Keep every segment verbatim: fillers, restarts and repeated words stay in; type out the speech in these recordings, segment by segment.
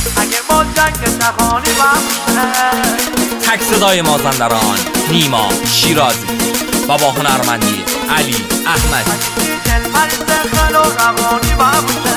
اگه با جنگ جهانی باشه. تک صدای مازندران نیما شیرازی و با هنرمندی علی احمدی. دل مریض خل و روانی باشه.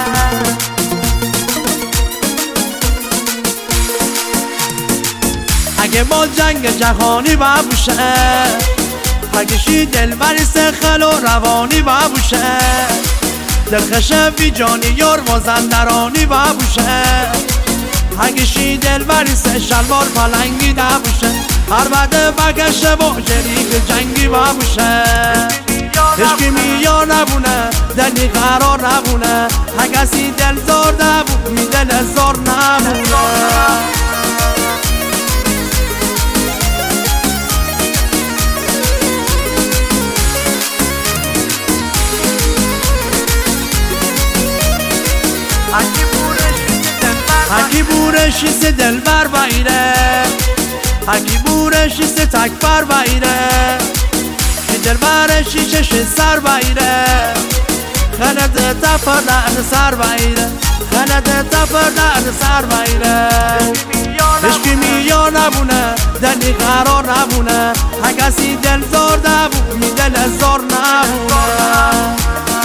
اگه با جنگ جهانی باشه، اگه دل مریض خل و روانی باشه، دلخش بی جانی یار مازندرانی باشه. اگه دل مریض شلوار پلنگی نباشه، هر بعد بگشه با جریب جنگی باشه. عشقی میار نبونه دلی قرار نبونه، اگه سی دل زار نبود می دل زار نبونه. اگه بورشی سه دل بر بایره، اگه بورشی سه تک بر بایره، که دل برشی چش سر بایره، خلد تفر در سر بایره، خلد تفر در سر بایره. عشقی میار نبونه دلی قرار نبونه، اگه سی دل زار نبود می دل زار نبونه.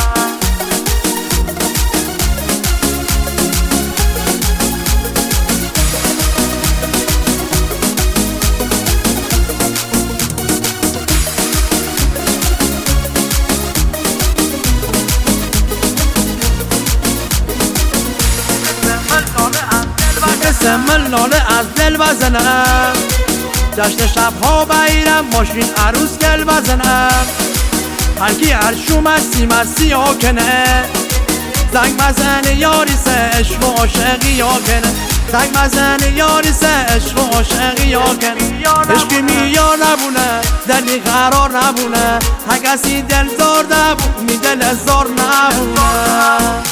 سمل ناله از دل بزنم، جشن شبها بیرم ماشین عروس گل بزنم. هرکی عرشو مستی مستی آکنه، زنگ مزن یاری سه عشق و عاشقی آکنه، زنگ مزن یاری سه عشق و عاشقی آکنه. عشقی میار نبونه دلی قرار نبونه، اگه سی دل زار نبود می دل زار نبونه.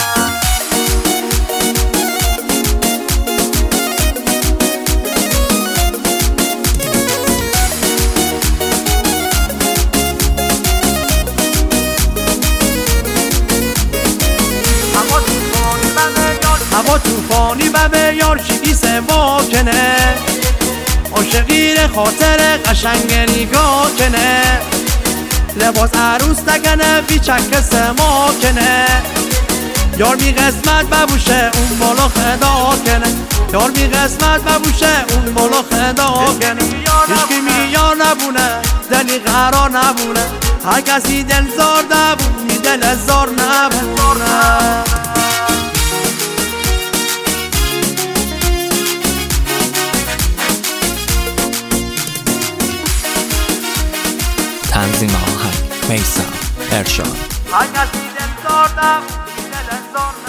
هوا توفانی و به یار شیدی سوا کنه، عاشقی خاطر قشنگ نگاه کنه. لباس عروس تکنه بی چک سما کنه، یار بی قسمت ببوشه اون بالا خدا کنه، یار بی قسمت ببوشه اون بالا خدا کنه. عشقی میار نبونه دلی قرار نبونه، هر کسی دل زار نبود می دل زار نبونه. تنظیم آهنگ میثم ارشاد. اگه سی دل زار نبود می دل زار نبود.